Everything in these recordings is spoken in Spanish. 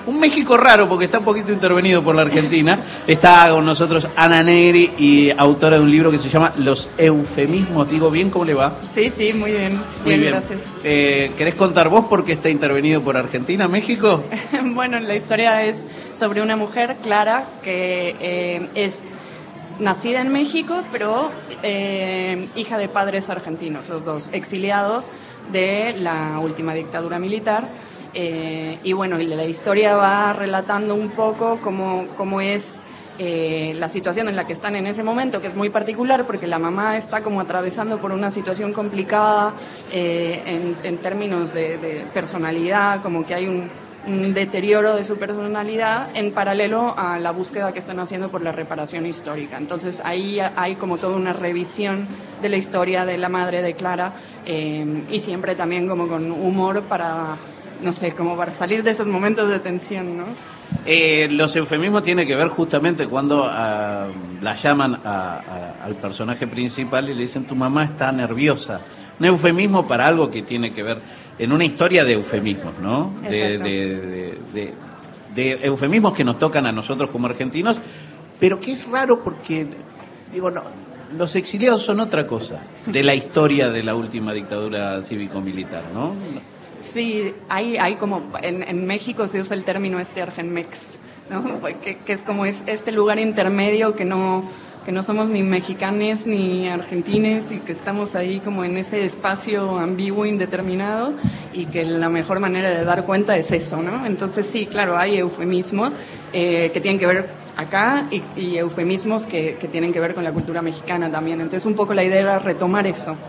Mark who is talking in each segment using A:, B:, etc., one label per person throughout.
A: un México raro porque está un poquito intervenido por la Argentina. Está con nosotros Ana Negri, y autora de un libro que se llama Los eufemismos. ¿Digo bien? ¿Cómo le va?
B: Sí, muy bien.
A: Muy bien.
B: Gracias.
A: ¿Querés contar vos por qué está intervenido por Argentina, México?
B: Bueno, la historia es sobre una mujer, Clara, que es nacida en México, pero hija de padres argentinos, los dos exiliados de la última dictadura militar. Y bueno, la historia va relatando un poco cómo es la situación en la que están en ese momento, que es muy particular porque la mamá está como atravesando por una situación complicada en términos de personalidad, como que hay un deterioro de su personalidad en paralelo a la búsqueda que están haciendo por la reparación histórica. Entonces ahí hay como toda una revisión de la historia de la madre de Clara, y siempre también como con humor para, no sé, como para salir de esos momentos de tensión, ¿no?
A: Los eufemismos tienen que ver justamente cuando la llaman al personaje principal y le dicen: tu mamá está nerviosa. Un eufemismo para algo que tiene que ver en una historia de eufemismos, ¿no? De eufemismos que nos tocan a nosotros como argentinos, pero que es raro porque, digo, no, los exiliados son otra cosa de la historia de la última dictadura cívico-militar, ¿no?
B: Sí, hay como, en México se usa el término argenmex, ¿no? Que es como este lugar intermedio que no somos ni mexicanes ni argentines, y que estamos ahí como en ese espacio ambiguo, indeterminado, y que la mejor manera de dar cuenta es eso, ¿no? Entonces sí, claro, hay eufemismos que tienen que ver acá y eufemismos que tienen que ver con la cultura mexicana también. Entonces un poco la idea era retomar eso.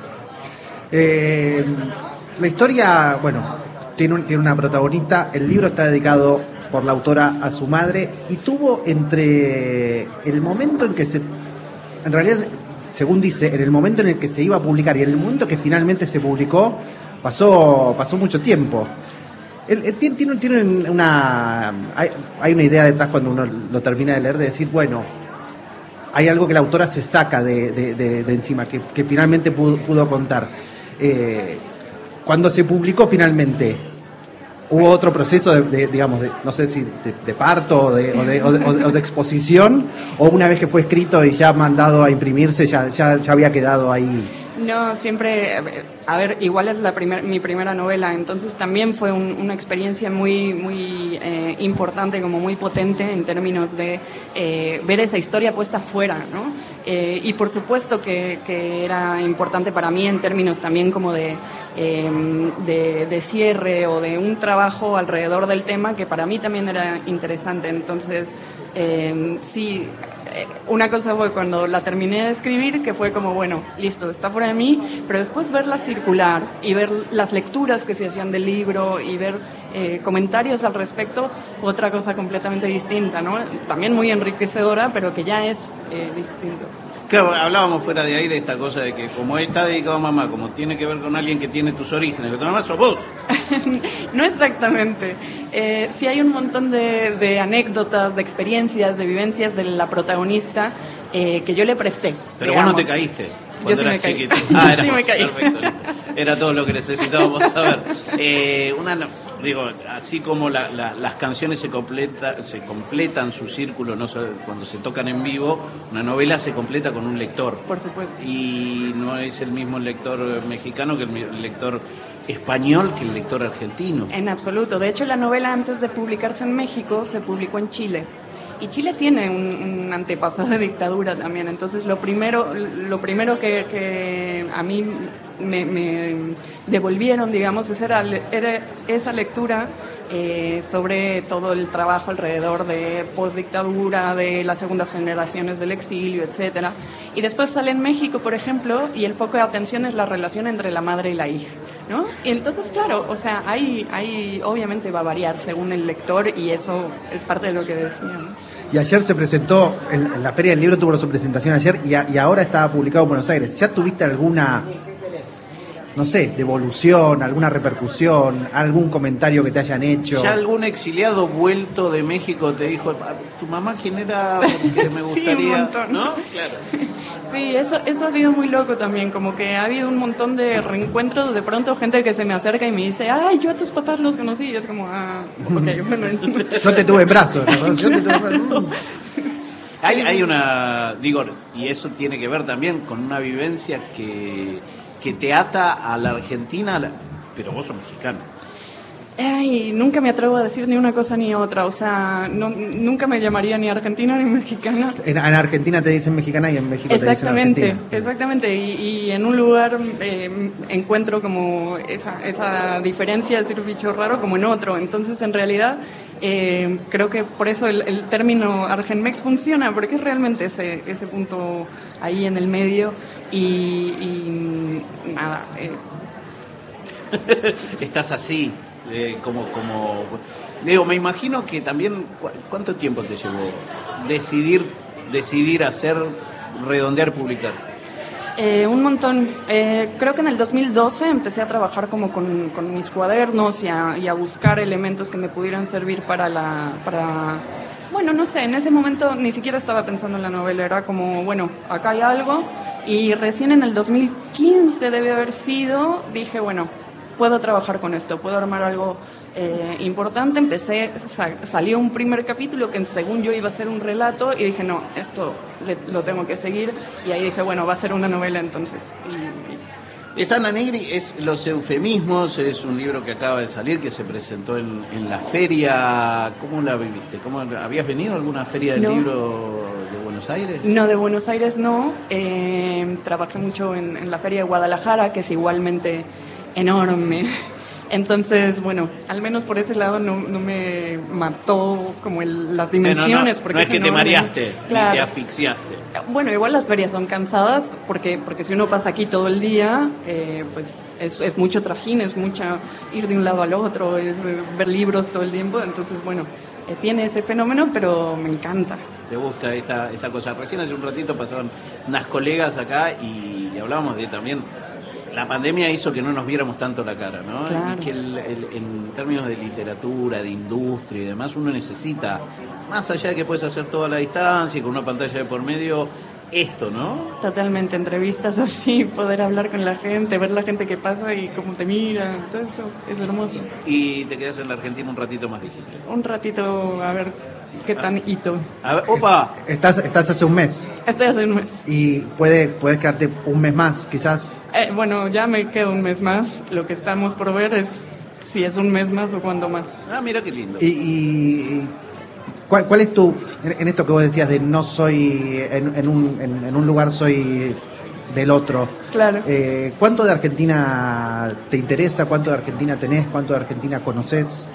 C: La historia, bueno, tiene una protagonista. El libro está dedicado por la autora a su madre, y tuvo entre el momento en que en realidad, según dice, en el momento en el que se iba a publicar y en el momento que finalmente se publicó, pasó mucho tiempo. Tiene hay una idea detrás cuando uno lo termina de leer, de decir, bueno, hay algo que la autora se saca de encima, que finalmente pudo contar. Cuando se publicó finalmente, ¿hubo otro proceso digamos, no sé si de parto o de exposición, o una vez que fue escrito y ya mandado a imprimirse ya había quedado ahí?
B: No, siempre, a ver, igual es mi primera novela, entonces también fue una experiencia muy importante, como muy potente en términos de ver esa historia puesta afuera, ¿no? Y por supuesto que era importante para mí en términos también como de cierre o de un trabajo alrededor del tema que para mí también era interesante. Entonces, sí, una cosa fue cuando la terminé de escribir, que fue como, bueno, listo, está fuera de mí, pero después verla circular y ver las lecturas que se hacían del libro y ver comentarios al respecto, fue otra cosa completamente distinta, ¿no? También muy enriquecedora, pero que ya es distinto.
A: Claro, hablábamos fuera de aire esta cosa de que como está dedicado a mamá, como tiene que ver con alguien que tiene tus orígenes, que tu mamá sos vos.
B: No exactamente. Sí hay un montón de anécdotas, de experiencias, de vivencias de la protagonista que yo le presté.
A: Pero
B: digamos.
A: vos no te caíste
B: Yo
A: cuando
B: sí
A: eras
B: me caí.
A: chiquito.
B: Sí me caí.
A: Perfecto, listo. Era todo lo que necesitábamos saber. Digo, así como las canciones se completan su círculo, no cuando se tocan en vivo, una novela se completa con un lector.
B: Por supuesto.
A: Y no es el mismo lector mexicano que el lector español que el lector argentino.
B: En absoluto. De hecho, la novela, antes de publicarse en México, se publicó en Chile. Y Chile tiene un antepasado de dictadura también. Entonces, lo primero que a mí me devolvieron, digamos, era esa lectura sobre todo el trabajo alrededor de postdictadura, de las segundas generaciones del exilio, etcétera. Y después sale en México, por ejemplo, y el foco de atención es la relación entre la madre y la hija, ¿no? Y entonces, claro, o sea, ahí obviamente va a variar según el lector, y eso es parte de lo que decía, ¿no?
C: Y ayer se presentó, en la Feria del Libro tuvo su presentación ayer, y ahora está publicado en Buenos Aires. ¿Ya tuviste alguna, no sé, devolución, alguna repercusión, algún comentario que te hayan hecho?
A: ¿Ya algún exiliado vuelto de México te dijo, tu mamá quién era? Porque me gustaría,
B: sí, un montón.
A: ¿no? Claro.
B: Sí, eso ha sido muy loco también, como que ha habido un montón de reencuentros, de pronto gente que se me acerca y me dice, ay, yo a tus papás los conocí, y es como, ok, bueno.
C: Yo te tuve en brazos, ¿no? Yo te tuve en brazos.
A: Hay una, digo, y eso tiene que ver también con una vivencia que te ata a la Argentina, pero vos sos mexicano.
B: Ay, nunca me atrevo a decir ni una cosa ni otra, o sea, nunca me llamaría ni argentina ni mexicana.
C: En Argentina te dicen mexicana y en México te dicen argentina.
B: Exactamente, y en un lugar encuentro como esa diferencia de decir bicho raro como en otro, entonces en realidad creo que por eso el término Argenmex funciona, porque es realmente ese punto ahí en el medio y nada.
A: Estás así. Como Leo, me imagino que también, ¿cuánto tiempo te llevó decidir hacer, redondear, publicar?
B: Un montón. Creo que en el 2012 empecé a trabajar como con mis cuadernos y a buscar elementos que me pudieran servir bueno, no sé, en ese momento ni siquiera estaba pensando en la novela, era como, bueno, acá hay algo, y recién en el 2015 debe haber sido, dije, bueno, puedo trabajar con esto, puedo armar algo importante. Salió un primer capítulo que según yo iba a ser un relato y dije, no, esto lo tengo que seguir, y ahí dije, bueno, va a ser una novela entonces.
A: Es Ana Negri, es Los Eufemismos, es un libro que acaba de salir, que se presentó en la feria. ¿Cómo la viviste? ¿Habías venido a alguna feria del libro de Buenos Aires?
B: No, de Buenos Aires no. Trabajé mucho en la feria de Guadalajara, que es igualmente enorme. Entonces, bueno, al menos por ese lado no me mató como las dimensiones.
A: No,
B: porque
A: es que
B: enorme.
A: Te mareaste,
B: claro.
A: Ni te asfixiaste.
B: Bueno, igual las ferias son cansadas porque si uno pasa aquí todo el día, pues es mucho trajín, es mucho ir de un lado al otro, es ver libros todo el tiempo. Entonces, bueno, tiene ese fenómeno, pero me encanta.
A: ¿Te gusta esta cosa? Recién hace un ratito pasaban unas colegas acá y hablábamos de también... La pandemia hizo que no nos viéramos tanto la cara, ¿no?
B: Claro.
A: Y que en términos de literatura, de industria y demás, uno necesita, más allá de que puedes hacer toda la distancia y con una pantalla de por medio, esto, ¿no?
B: Totalmente, entrevistas así, poder hablar con la gente, ver la gente que pasa y cómo te mira, todo eso es hermoso.
A: Y te quedas en la Argentina un ratito más, dijiste.
B: Un ratito, a ver qué tan hito.
A: A ver, ¡opa!
C: Estás hace un mes.
B: Estoy hace un mes.
C: ¿Y puedes quedarte un mes más, quizás?
B: Bueno, ya me quedo un mes más. Lo que estamos por ver es si es un mes más o cuándo más.
A: Ah, mira qué lindo.
C: ¿Y cuál es en esto que vos decías de no soy, en un lugar soy del otro?
B: Claro.
C: ¿Cuánto de Argentina te interesa? ¿Cuánto de Argentina tenés? ¿Cuánto de Argentina conoces?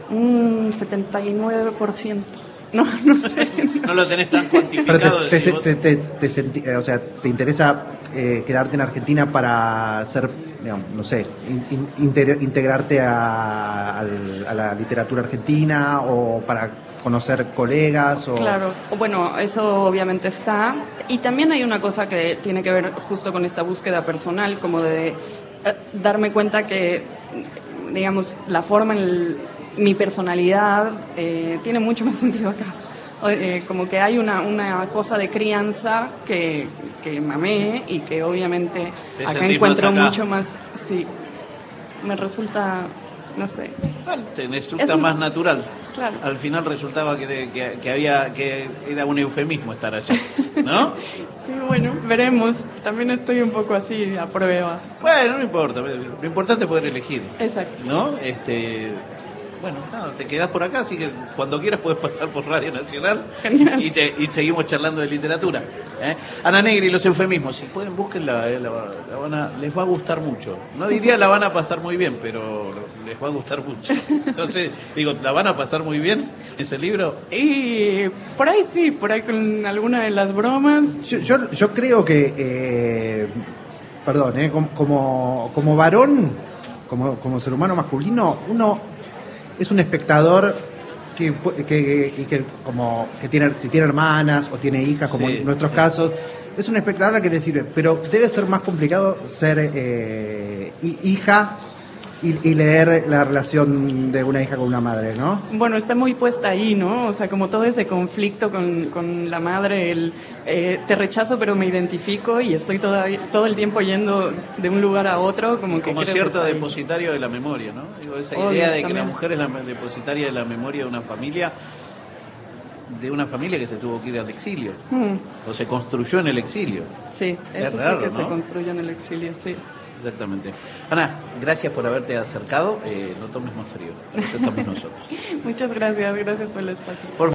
B: 79%. No sé.
A: No lo tenés tan cuantificado.
C: Pero ¿te interesa quedarte en Argentina para ser, digamos, no sé, integrarte a la literatura argentina o para conocer colegas?
B: Claro, bueno, eso obviamente está. Y también hay una cosa que tiene que ver justo con esta búsqueda personal, como de darme cuenta que, digamos, la forma mi personalidad tiene mucho más sentido acá. Como que hay una cosa de crianza que mamé y que obviamente acá encuentro mucho más, sí, me resulta, no sé.
A: Te resulta más natural.
B: Claro.
A: Al final resultaba que era un eufemismo estar allá, ¿no?
B: Sí, bueno, veremos. También estoy un poco así a prueba.
A: Bueno, no importa. Lo importante es poder elegir.
B: Exacto.
A: ¿No? Bueno, nada, te quedás por acá, así que cuando quieras puedes pasar por Radio Nacional.
B: Genial.
A: Y seguimos charlando de literatura. Ana Negri, Los Eufemismos, si pueden búsquenla, les va a gustar mucho. No diría la van a pasar muy bien, pero les va a gustar mucho. Entonces, digo, ¿la van a pasar muy bien ese libro?
B: Y por ahí sí, por ahí con alguna de las bromas.
C: Yo creo que, perdón, como varón, como ser humano masculino, uno es un espectador que tiene, si tiene hermanas o tiene hijas, como en nuestros casos, es un espectador a que le sirve, pero debe ser más complicado ser hija y leer la relación de una hija con una madre, ¿no?
B: Bueno, está muy puesta ahí, ¿no? O sea, como todo ese conflicto con la madre, te rechazo pero me identifico y estoy todo el tiempo yendo de un lugar a otro, como que...
A: Como
B: creo
A: cierto
B: que
A: depositario de la memoria, ¿no? Digo, esa
B: Obvio,
A: idea de que
B: también.
A: la mujer es la depositaria de la memoria de una familia que se tuvo que ir al exilio, o se construyó en el exilio.
B: Sí,
A: Es
B: eso
A: raro,
B: sí que
A: ¿no?
B: se construye en el exilio, sí.
A: Exactamente. Ana, gracias por haberte acercado. No tomes más frío, eso estamos nosotros.
B: Muchas gracias por el espacio.
A: Por